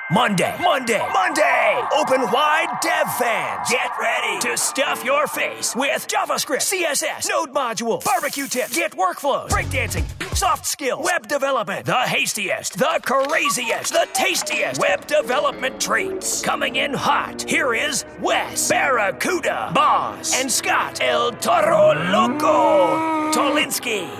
Monday! Open wide, dev fans. Get ready to stuff your face with JavaScript, CSS, Node modules, barbecue tips, Git workflows, breakdancing, soft skills, web development, the hastiest, the craziest, the tastiest web development treats. Coming in hot, here is Wes, Barracuda, Boss, and Scott, El Toro Loco, Tolinsky.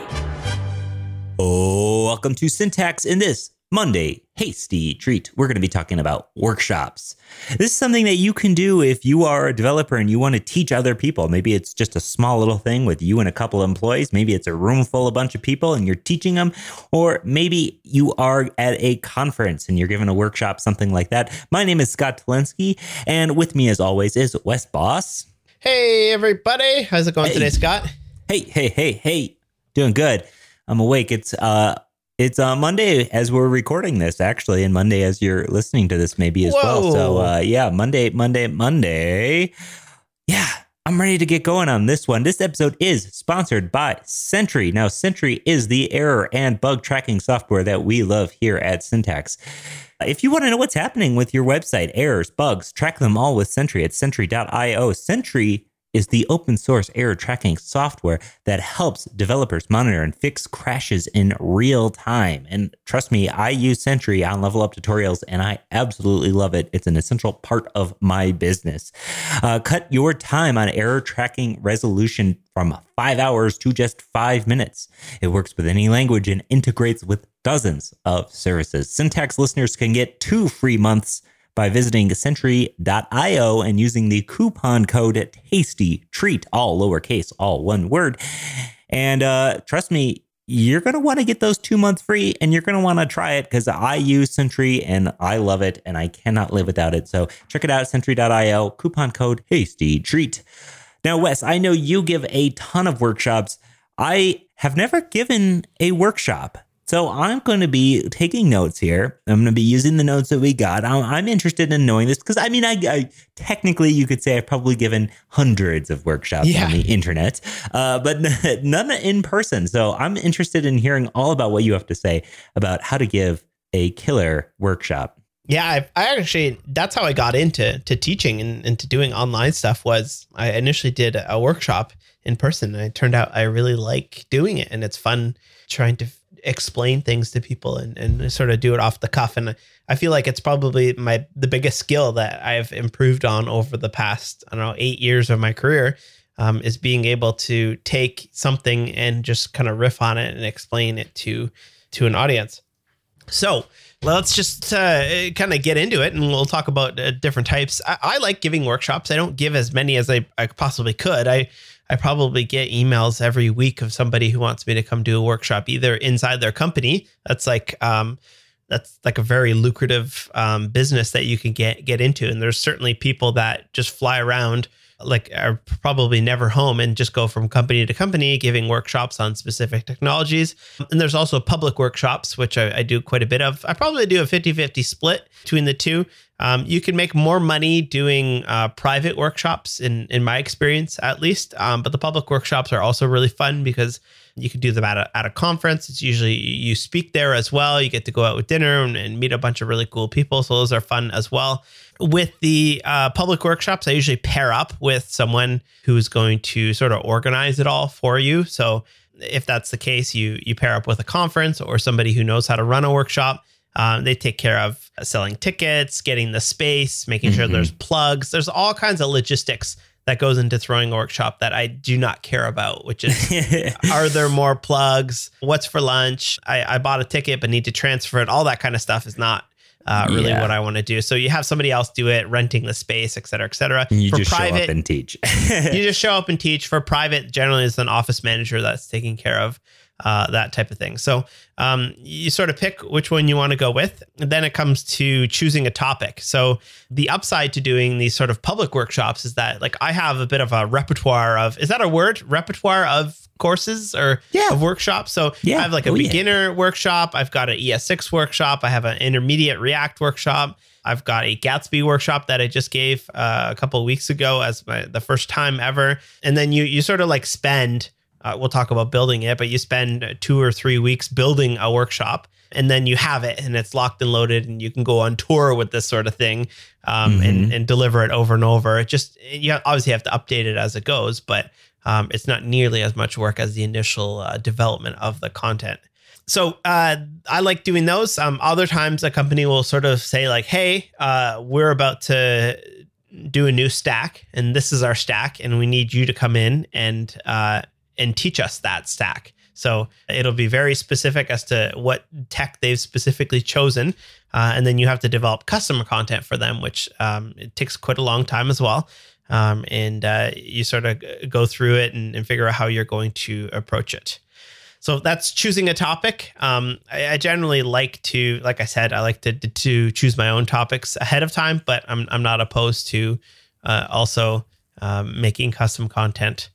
Oh, welcome to Syntax in this Monday Hasty Treat. We're going to be talking about workshops. This is something that you can do if you are a developer and you want to teach other people. Maybe it's just a small little thing with you and a couple of employees. Maybe it's a room full of a bunch of people and you're teaching them. Or maybe you are at a conference and you're giving a workshop, something like that. My name is Scott Tolinsky, and with me as always is Wes Boss. Hey, everybody. How's it going today, Scott? Hey. Doing good. I'm awake. It's Monday as we're recording this, actually, and Monday as you're listening to this maybe as well. So, Monday. Yeah, I'm ready to get going on this one. This episode is sponsored by Sentry. Now, Sentry is the error and bug tracking software that we love here at Syntax. If you want to know what's happening with your website, errors, bugs, track them all with Sentry at Sentry.io. Sentry is the open source error tracking software that helps developers monitor and fix crashes in real time. And trust me, I use Sentry on Level Up tutorials and I absolutely love it. It's an essential part of my business. Cut your time on error tracking resolution from 5 hours to just 5 minutes. It works with any language and integrates with dozens of services. Syntax listeners can get 2 free months by visiting Sentry.io and using the coupon code TASTYTREAT, all lowercase, all one word. And trust me, you're going to want to get those 2 months free and you're going to want to try it because I use Sentry and I love it and I cannot live without it. So check it out, Sentry.io, coupon code TASTYTREAT. Now, Wes, I know you give a ton of workshops. I have never given a workshop. So I'm going to be taking notes here. I'm going to be using the notes that we got. I'm interested in knowing this because, I technically you could say I've probably given hundreds of workshops on the internet, but none in person. So I'm interested in hearing all about what you have to say about how to give a killer workshop. Yeah, I actually, that's how I got into teaching and into doing online stuff. Was I initially did a workshop in person and it turned out I really like doing it. And it's fun trying to explain things to people and sort of do it off the cuff. And I feel like it's probably the biggest skill that I've improved on over the past, 8 years of my career, is being able to take something and just kind of riff on it and explain it to an audience. So let's just kind of get into it and we'll talk about different types. I like giving workshops. I don't give as many as I possibly could. I probably get emails every week of somebody who wants me to come do a workshop, either inside their company. That's like a very lucrative business that you can get into. And there's certainly people that just fly around, like are probably never home and just go from company to company giving workshops on specific technologies. And there's also public workshops, which I do quite a bit of. I probably do a 50-50 split between the two. You can make more money doing private workshops in my experience, at least. But the public workshops are also really fun because you can do them at a conference. It's usually you speak there as well. You get to go out with dinner and meet a bunch of really cool people. So those are fun as well. With the public workshops, I usually pair up with someone who's going to sort of organize it all for you. So if that's the case, you pair up with a conference or somebody who knows how to run a workshop. They take care of selling tickets, getting the space, making sure there's plugs. There's all kinds of logistics that goes into throwing a workshop that I do not care about, which is, are there more plugs? What's for lunch? I bought a ticket, but need to transfer it. All that kind of stuff is not really what I want to do. So you have somebody else do it, renting the space, et cetera, et cetera. You just show up and teach. You just show up and teach. For private, generally it's an office manager that's taking care of that type of thing. So you sort of pick which one you want to go with. And then it comes to choosing a topic. So the upside to doing these sort of public workshops is that, like, I have a bit of a repertoire of, is that a word? Repertoire of courses or of workshops. So I have like a beginner workshop. I've got an ES6 workshop. I have an intermediate React workshop. I've got a Gatsby workshop that I just gave a couple of weeks ago as the first time ever. And then you sort of like spend, we'll talk about building it, but you spend 2 or 3 weeks building a workshop. And then you have it and it's locked and loaded and you can go on tour with this sort of thing and deliver it over and over. You obviously have to update it as it goes, but it's not nearly as much work as the initial development of the content. So I like doing those. Other times a company will sort of say like, hey, we're about to do a new stack and this is our stack and we need you to come in and teach us that stack. So it'll be very specific as to what tech they've specifically chosen. And then you have to develop custom content for them, which it takes quite a long time as well. And you sort of go through it and figure out how you're going to approach it. So that's choosing a topic. I generally like to, like I said, I like to choose my own topics ahead of time, but I'm not opposed to also making custom content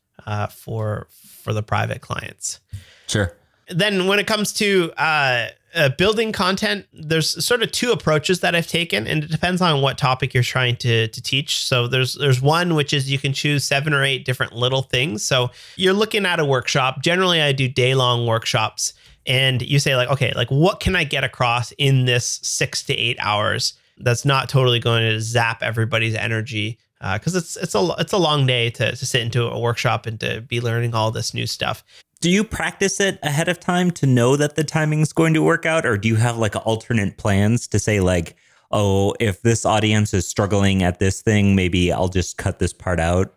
for the private clients. Sure. Then when it comes to building content, there's sort of two approaches that I've taken, and it depends on what topic you're trying to teach. So there's one, which is you can choose 7 or 8 different little things. So you're looking at a workshop. Generally, I do day-long workshops, and you say like, okay, like what can I get across in this 6 to 8 hours that's not totally going to zap everybody's energy? Because it's a long day to sit into a workshop and to be learning all this new stuff. Do you practice it ahead of time to know that the timing's going to work out? Or do you have like alternate plans to say like, oh, if this audience is struggling at this thing, maybe I'll just cut this part out?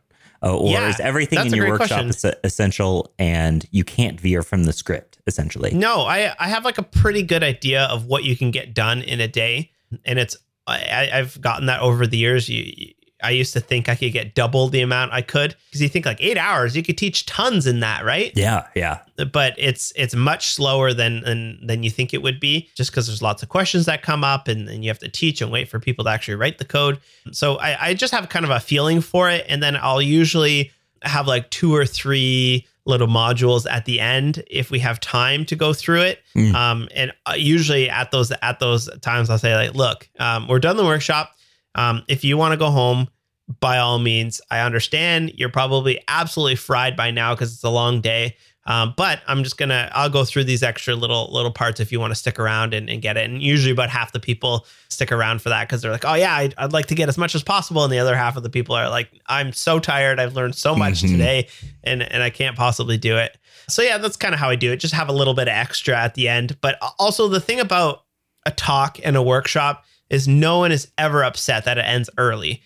Is everything in your workshop essential and you can't veer from the script, essentially? No, I have like a pretty good idea of what you can get done in a day. And I've gotten that over the years. I used to think I could get double the amount I could, because you think like 8 hours, you could teach tons in that, right? Yeah. But it's much slower than you think it would be, just because there's lots of questions that come up and you have to teach and wait for people to actually write the code. So I just have kind of a feeling for it. And then I'll usually have like 2 or 3 little modules at the end if we have time to go through it. And usually at those times, I'll say like, look, we're done the workshop. If you want to go home, by all means, I understand you're probably absolutely fried by now because it's a long day. But I'll go through these extra little parts if you want to stick around and get it. And usually about half the people stick around for that because they're like, oh yeah, I'd like to get as much as possible. And the other half of the people are like, I'm so tired. I've learned so much today and I can't possibly do it. So yeah, that's kind of how I do it. Just have a little bit of extra at the end. But also the thing about a talk and a workshop is no one is ever upset that it ends early.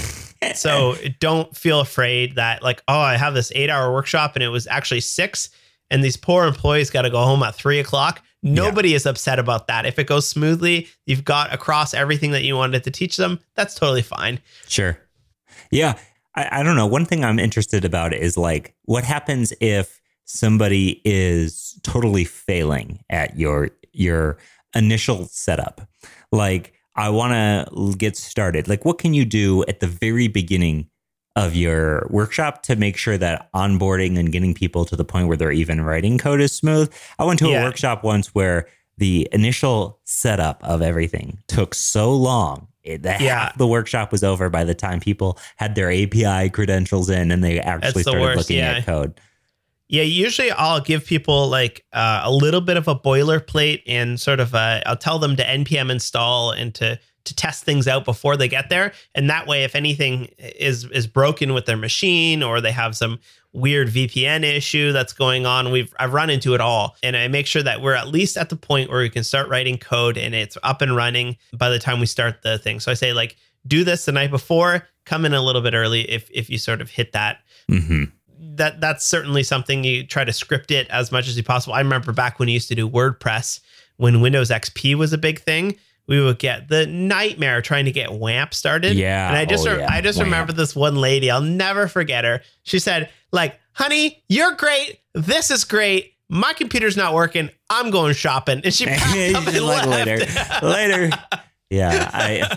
So don't feel afraid that like, oh, I have this 8-hour workshop and it was actually 6 and these poor employees got to go home at 3:00. Nobody is upset about that. If it goes smoothly, you've got across everything that you wanted to teach them. That's totally fine. Sure. Yeah. I don't know. One thing I'm interested about is like, what happens if somebody is totally failing at your initial setup? Like, I want to get started. Like, what can you do at the very beginning of your workshop to make sure that onboarding and getting people to the point where they're even writing code is smooth? I went to a workshop once where the initial setup of everything took so long that half the workshop was over by the time people had their API credentials in and they actually started looking at code. Yeah, usually I'll give people like a little bit of a boilerplate and sort of I'll tell them to NPM install and to test things out before they get there. And that way, if anything is broken with their machine or they have some weird VPN issue that's going on, I've run into it all. And I make sure that we're at least at the point where we can start writing code and it's up and running by the time we start the thing. So I say like, do this the night before, come in a little bit early if you sort of hit that. Mm-hmm. That's certainly something you try to script it as much as you possible. I remember back when you used to do WordPress, when Windows XP was a big thing, we would get the nightmare trying to get WAMP started. Yeah. And I just remember this one lady, I'll never forget her. She said like, honey, you're great. This is great. My computer's not working. I'm going shopping. And she packed up and left. Later. Yeah.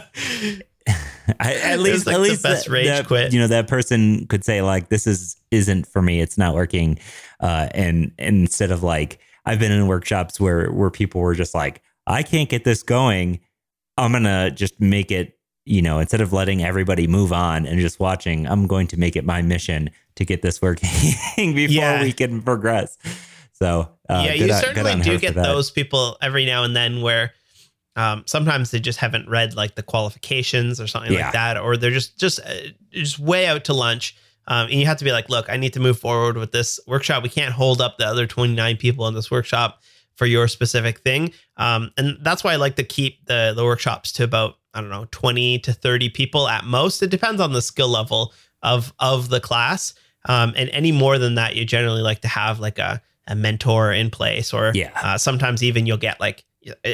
At least the best rage quit. You know, that person could say like, this isn't for me. It's not working. And instead of like, I've been in workshops where people were just like, I can't get this going. I'm going to just make it, you know, instead of letting everybody move on and just watching, I'm going to make it my mission to get this working before we can progress. So you certainly do get those people every now and then where sometimes they just haven't read like the qualifications or something like that, or they're just way out to lunch. And you have to be like, look, I need to move forward with this workshop. We can't hold up the other 29 people in this workshop for your specific thing. And that's why I like to keep the workshops to about, 20 to 30 people at most. It depends on the skill level of the class. And any more than that, you generally like to have like a mentor in place, or sometimes even you'll get like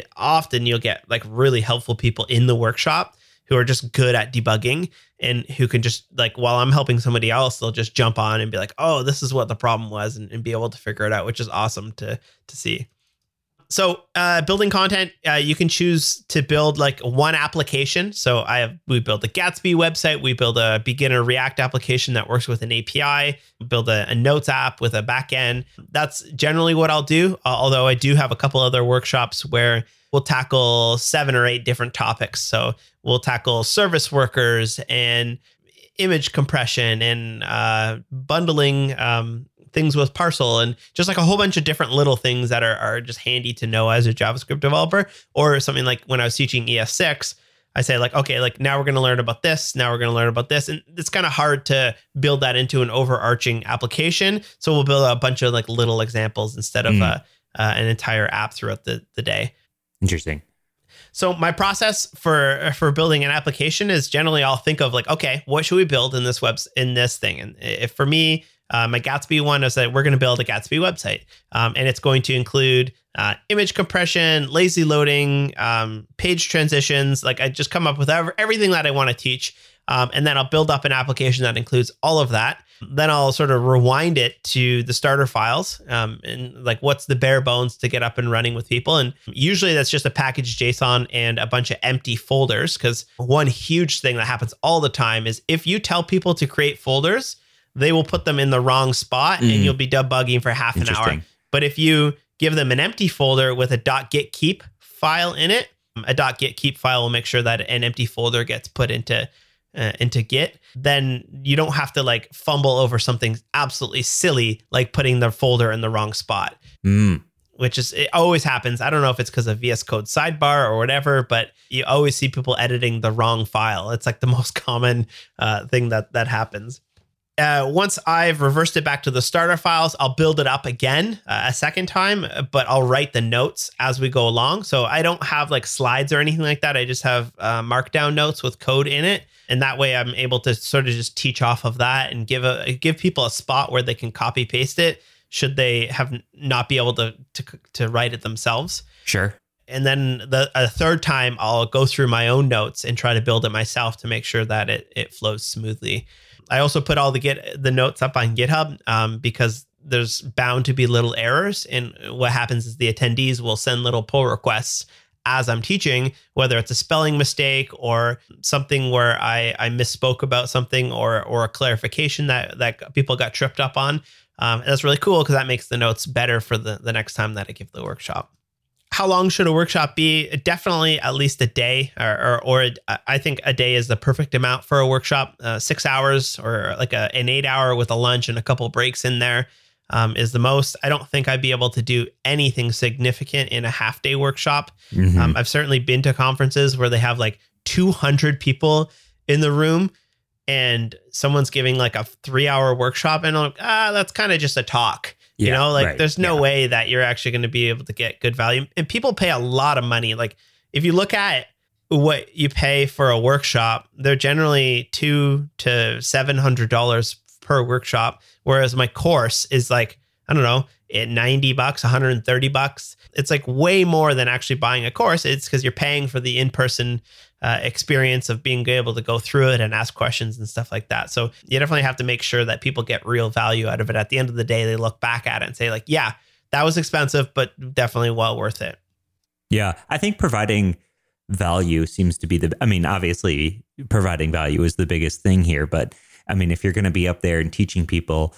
really helpful people in the workshop who are just good at debugging and who can just like, while I'm helping somebody else, they'll just jump on and be like, oh, this is what the problem was, and be able to figure it out, which is awesome to see. So building content, you can choose to build like one application. So we build a Gatsby website. We build a beginner React application that works with an API. Build a Notes app with a backend. That's generally what I'll do. Although I do have a couple other workshops where we'll tackle 7 or 8 different topics. So we'll tackle service workers and image compression and bundling things with Parcel, and just like a whole bunch of different little things that are just handy to know as a JavaScript developer. Or something like when I was teaching ES6, I say like, okay, like now we're going to learn about this. Now we're going to learn about this. And it's kind of hard to build that into an overarching application. So we'll build a bunch of like little examples instead of an entire app throughout the day. Interesting. So my process for building an application is generally I'll think of like, okay, what should we build in this thing? And if for me, my Gatsby one is that we're going to build a Gatsby website, and it's going to include image compression, lazy loading, page transitions. Like I just come up with everything that I want to teach, and then I'll build up an application that includes all of that. Then I'll sort of rewind it to the starter files, and like what's the bare bones to get up and running with people. And usually that's just a package JSON and a bunch of empty folders, because one huge thing that happens all the time is if you tell people to create folders, they will put them in the wrong spot and you'll be debugging for half an hour. But if you give them an empty folder with a .getKeep file in it, a .getKeep file will make sure that an empty folder gets put into Git. Then you don't have to like fumble over something absolutely silly like putting the folder in the wrong spot, which it always happens. I don't know if it's because of VS Code sidebar or whatever, but you always see people editing the wrong file. It's like the most common thing that happens. Once I've reversed it back to the starter files, I'll build it up again a second time, but I'll write the notes as we go along. So I don't have like slides or anything like that. I just have markdown notes with code in it. And that way I'm able to sort of just teach off of that and give people a spot where they can copy paste it should they not be able to write it themselves. Sure. And then a third time I'll go through my own notes and try to build it myself to make sure that it flows smoothly. I also put all the notes up on GitHub because there's bound to be little errors. And what happens is the attendees will send little pull requests as I'm teaching, whether it's a spelling mistake or something where I misspoke about something or a clarification that people got tripped up on. And that's really cool because that makes the notes better for the next time that I give the workshop. How long should a workshop be? Definitely at least a day, or I think a day is the perfect amount for a workshop. 6 hours or like an 8 hour with a lunch and a couple breaks in there is the most. I don't think I'd be able to do anything significant in a half day workshop. Mm-hmm. I've certainly been to conferences where they have like 200 people in the room and someone's giving like a 3 hour workshop and I'm like, that's kind of just a talk. You know, like right. There's no way that you're actually going to be able to get good value. And people pay a lot of money. Like if you look at what you pay for a workshop, they're generally $200 to $700 per workshop. Whereas my course is like, I don't know, at $90, $130. It's like way more than actually buying a course. It's because you're paying for the in-person experience of being able to go through it and ask questions and stuff like that. So you definitely have to make sure that people get real value out of it. At the end of the day, they look back at it and say like, yeah, that was expensive, but definitely well worth it. Yeah, I think providing value seems to be obviously providing value is the biggest thing here. But I mean, if you're going to be up there and teaching people,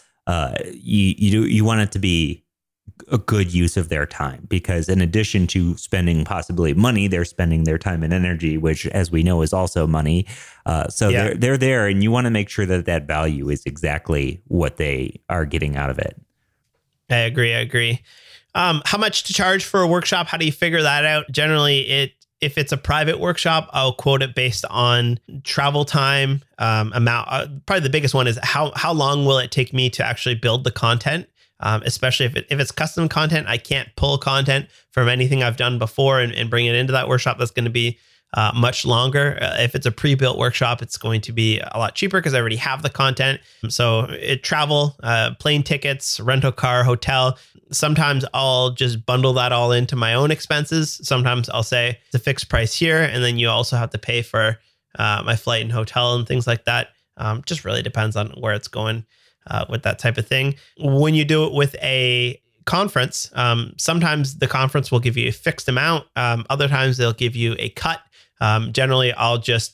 you want it to be a good use of their time, because in addition to spending possibly money, they're spending their time and energy, which, as we know, is also money. They're there, and you want to make sure that value is exactly what they are getting out of it. I agree. How much to charge for a workshop? How do you figure that out? Generally, if it's a private workshop, I'll quote it based on travel time, amount. Probably the biggest one is how long will it take me to actually build the content? Especially if it's custom content, I can't pull content from anything I've done before and bring it into that workshop. That's going to be much longer. If it's a pre-built workshop, it's going to be a lot cheaper because I already have the content. So travel, plane tickets, rental car, hotel. Sometimes I'll just bundle that all into my own expenses. Sometimes I'll say it's a fixed price here, and then you also have to pay for my flight and hotel and things like that. Just really depends on where it's going with that type of thing. When you do it with a conference, sometimes the conference will give you a fixed amount. Other times they'll give you a cut. Generally, I'll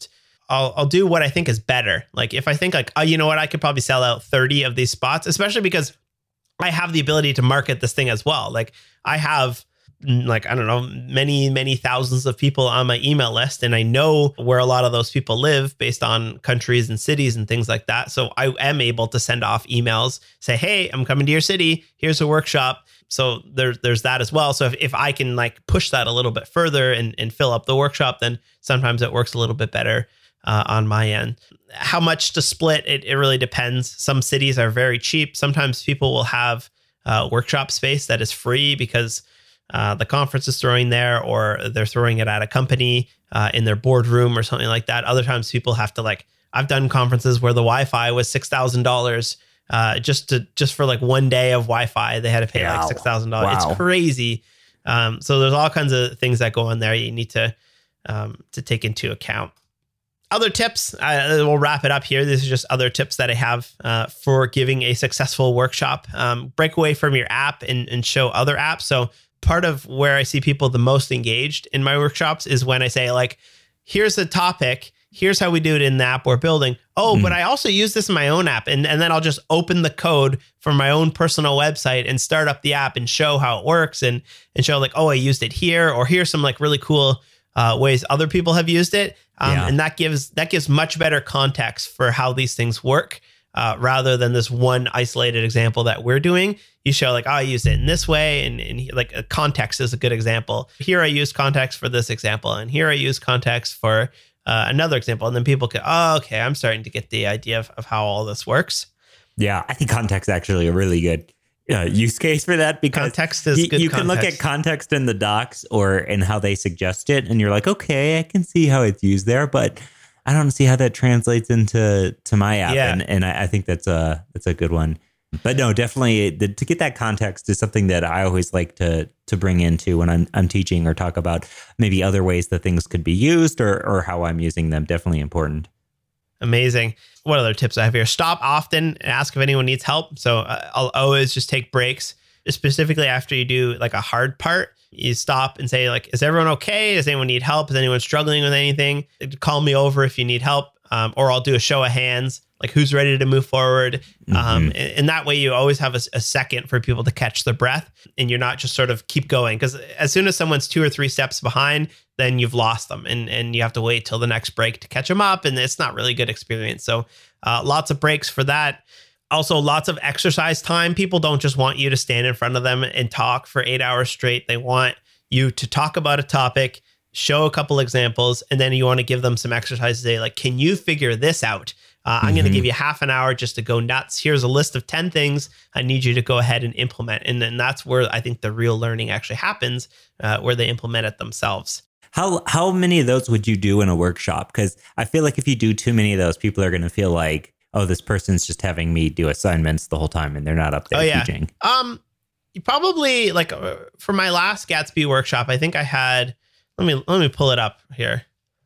do what I think is better. Like if I think like, oh, you know what, I could probably sell out 30 of these spots, especially because I have the ability to market this thing as well. Like I have like, I don't know, many thousands of people on my email list. And I know where a lot of those people live based on countries and cities and things like that. So I am able to send off emails, say, hey, I'm coming to your city. Here's a workshop. So there's that as well. So if I can like push that a little bit further and fill up the workshop, then sometimes it works a little bit better on my end. How much to split? It really depends. Some cities are very cheap. Sometimes people will have workshop space that is free because the conference is throwing there, or they're throwing it at a company in their boardroom or something like that. Other times people have to like, I've done conferences where the Wi-Fi was $6,000 just for like one day of Wi-Fi. They had to pay like $6,000. Wow. It's crazy. So there's all kinds of things that go in there you need to take into account. Other tips, we'll wrap it up here. This is just other tips that I have for giving a successful workshop. Break away from your app and show other apps. So part of where I see people the most engaged in my workshops is when I say like, here's a topic, here's how we do it in the app we're building. Oh, but I also use this in my own app. And then I'll just open the code from my own personal website and start up the app and show how it works and show like, oh, I used it here, or here's some like really cool ways other people have used it. And that gives much better context for how these things work, rather than this one isolated example that we're doing. You show like, oh, I used it in this way. And like a context is a good example. Here I use context for this example. And here I use context for another example. And then people can, oh, okay, I'm starting to get the idea of how all this works. Yeah, I think context is actually a really good use case for that, because context is good. You can look at context in the docs or in how they suggest it, and you're like, okay, I can see how it's used there, but I don't see how that translates into my app. Yeah. And I think that's a good one. But no, definitely to get that context is something that I always like to bring into when I'm teaching or talk about maybe other ways that things could be used or how I'm using them. Definitely important. Amazing. What other tips I have here? Stop often and ask if anyone needs help. So I'll always just take breaks, specifically after you do like a hard part. You stop and say like, is everyone okay? Does anyone need help? Is anyone struggling with anything? Call me over if you need help. Or I'll do a show of hands, like who's ready to move forward. And that way you always have a second for people to catch their breath, and you're not just sort of keep going. Because as soon as someone's 2 or 3 steps behind, then you've lost them and you have to wait till the next break to catch them up. And it's not really a good experience. So lots of breaks for that. Also, lots of exercise time. People don't just want you to stand in front of them and talk for 8 hours straight. They want you to talk about a topic, show a couple examples, and then you want to give them some exercises today. Like, can you figure this out? I'm going to give you half an hour just to go nuts. Here's a list of 10 things I need you to go ahead and implement. And then that's where I think the real learning actually happens, where they implement it themselves. How many of those would you do in a workshop? Because I feel like if you do too many of those, people are going to feel like, oh, this person's just having me do assignments the whole time and they're not up there teaching. You probably like for my last Gatsby workshop, I think I had, let me pull it up here.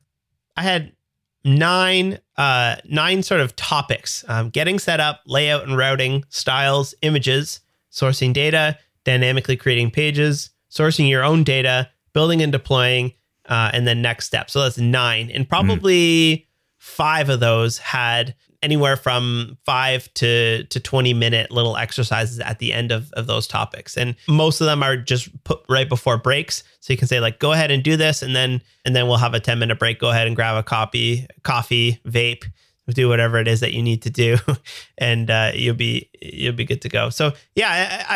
I had nine sort of topics: getting set up, layout and routing, styles, images, sourcing data, dynamically creating pages, sourcing your own data, building and deploying, and then next step. So that's 9. And probably 5 of those had anywhere from 5 to 20 minute little exercises at the end of those topics. And most of them are just put right before breaks. So you can say like, go ahead and do this. And then we'll have a 10-minute break. Go ahead and grab a coffee, vape, do whatever it is that you need to do. And you'll be good to go. So yeah,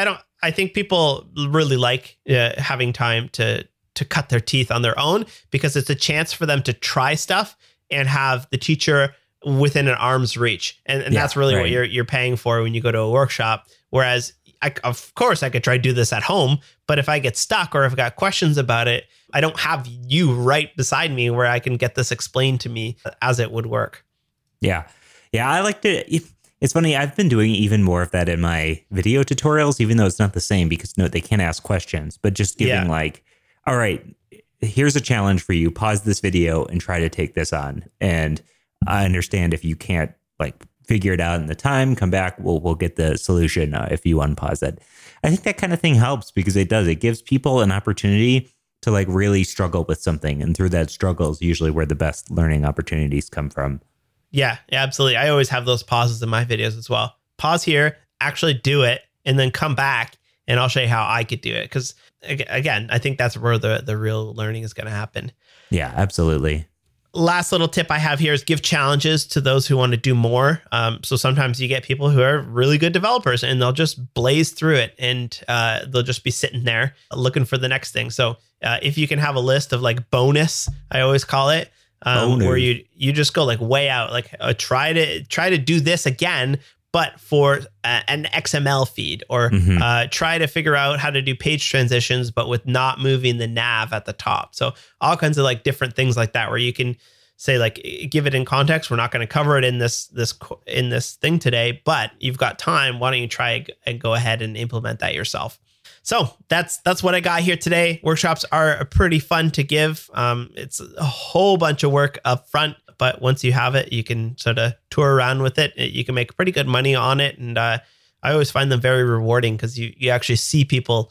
I think people really like having time to cut their teeth on their own, because it's a chance for them to try stuff and have the teacher within an arm's reach. And that's really what you're paying for when you go to a workshop. Whereas of course I could try to do this at home, but if I get stuck or if I've got questions about it, I don't have you right beside me where I can get this explained to me as it would work. Yeah. I like to, it's funny. I've been doing even more of that in my video tutorials, even though it's not the same because they can't ask questions, but just giving like, all right, here's a challenge for you. Pause this video and try to take this on. And I understand if you can't like figure it out in the time, come back. We'll get the solution if you unpause it. I think that kind of thing helps because it gives people an opportunity to like really struggle with something. And through that struggle is usually where the best learning opportunities come from. Yeah, absolutely. I always have those pauses in my videos as well. Pause here, actually do it, and then come back and I'll show you how I could do it. Because again, I think that's where the real learning is going to happen. Yeah, absolutely. Last little tip I have here is give challenges to those who want to do more. So sometimes you get people who are really good developers and they'll just blaze through it and they'll just be sitting there looking for the next thing. So if you can have a list of like bonus, I always call it, where you just go like way out, like try to do this again, but for an XML feed, or try to figure out how to do page transitions, but with not moving the nav at the top. So all kinds of like different things like that, where you can say like, give it in context. We're not going to cover it in this thing today, but you've got time. Why don't you try and go ahead and implement that yourself? So that's what I got here today. Workshops are pretty fun to give. It's a whole bunch of work up front, but once you have it, you can sort of tour around with it. You can make pretty good money on it. And I always find them very rewarding because you actually see people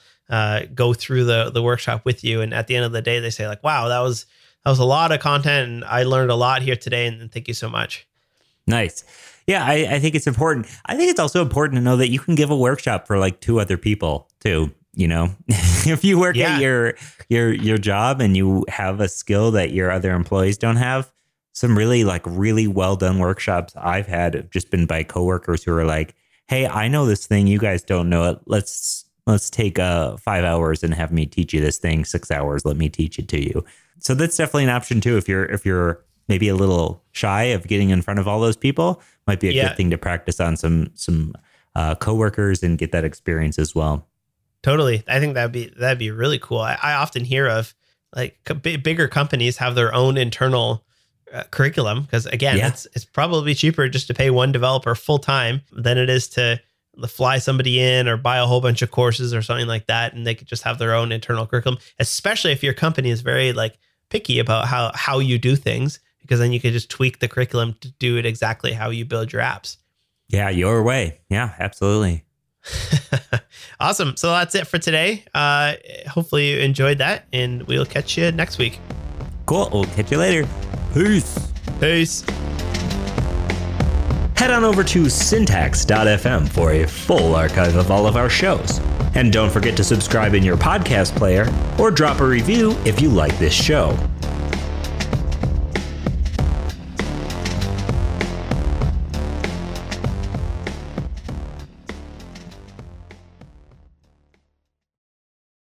go through the workshop with you. And at the end of the day, they say like, wow, that was a lot of content. And I learned a lot here today. And thank you so much. Nice. Yeah, I think it's important. I think it's also important to know that you can give a workshop for like 2 other people too. You know, if you work at your job and you have a skill that your other employees don't have, some really well done workshops I've had have just been by coworkers who are like, hey, I know this thing. You guys don't know it. Let's take 5 hours and have me teach you this thing. 6 hours. Let me teach it to you. So that's definitely an option too. If you're maybe a little shy of getting in front of all those people, might be a good thing to practice on some coworkers and get that experience as well. Totally. I think that'd be really cool. I often hear of like bigger companies have their own internal curriculum because again, it's probably cheaper just to pay one developer full time than it is to fly somebody in or buy a whole bunch of courses or something like that. And they could just have their own internal curriculum, especially if your company is very like picky about how you do things, because then you could just tweak the curriculum to do it exactly how you build your apps. Yeah, your way. Yeah, absolutely. Awesome. So that's it for today. Hopefully you enjoyed that, and we'll catch you next week. Cool. We'll catch you later. Peace. Head on over to syntax.fm for a full archive of all of our shows. And don't forget to subscribe in your podcast player or drop a review if you like this show.